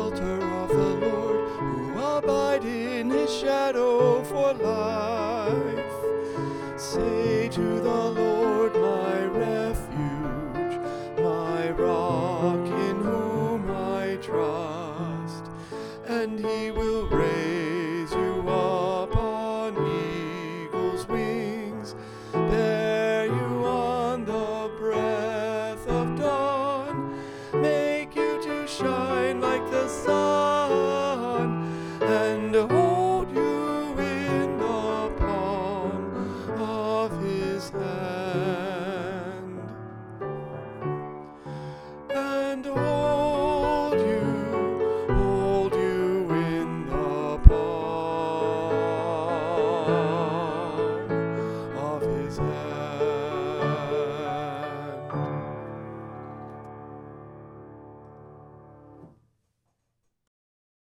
shelter of the Lord, who abide in his shadow for life. Say to the Lord, my refuge, my rock in whom I trust, and he will raise you up on eagle's wings, bear you on the breath of dawn, make you to shine like the sun, and hold you in the palm of his hand, and hold you in the palm of his hand.